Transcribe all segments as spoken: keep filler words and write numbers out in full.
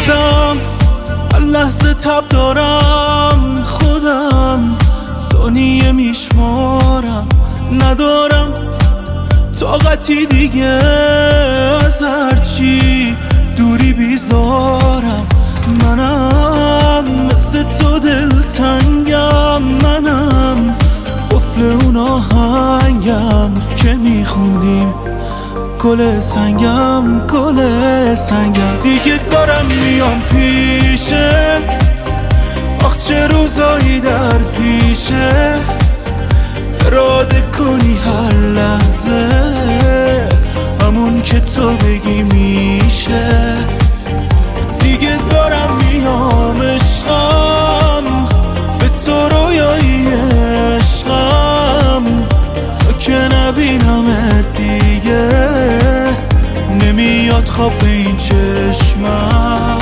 خودم هر لحظه تب دارم، خودم ثانیه میشمارم، ندارم طاقتی دیگه از هرچی دوری بیزارم. منم مثل تو دلتنگم، منم قفل اون آهنگم که میخوندیم گل سنگم، گل سنگم. دیگه دارم میام پیشه، آخ چه روزایی در پیشه، اراده کنی هر لحظه همون که تو بگی میشه. دیگه دارم میام عشقم، به تو رویایی عشقم، تا که نبینمت دیگه نمیاد خواب به این چشمم.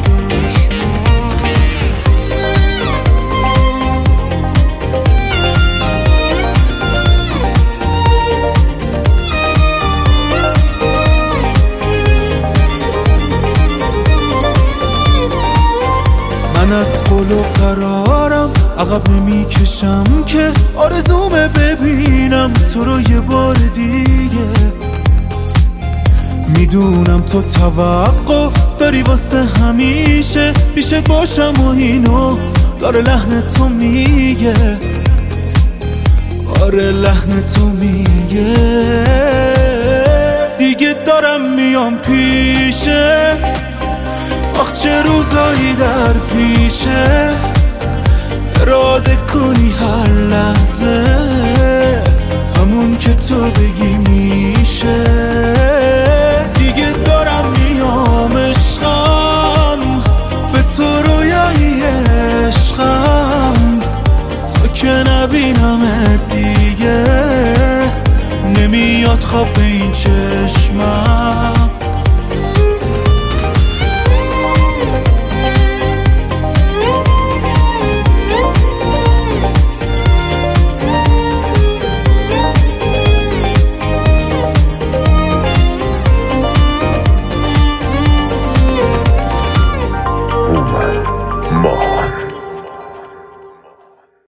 من از قول و قرارم عقب نمی کشم که آرزومه ببینم تو رو یه بار دیگه. میدونم تو توقع داری واسه همیشه پیشت باشم و اینو داره لحن تو میگه، آره لحن تو میگه. دیگه دارم میام پیشه، آخ چه روزایی در پیشه، اراده کنی هر لحظه همون که تو بگی میشه. دیگه دارم میام عشقم، به تو رویایی عشقم، تا که نبینمت دیگه نمیاد خواب به این چشمم.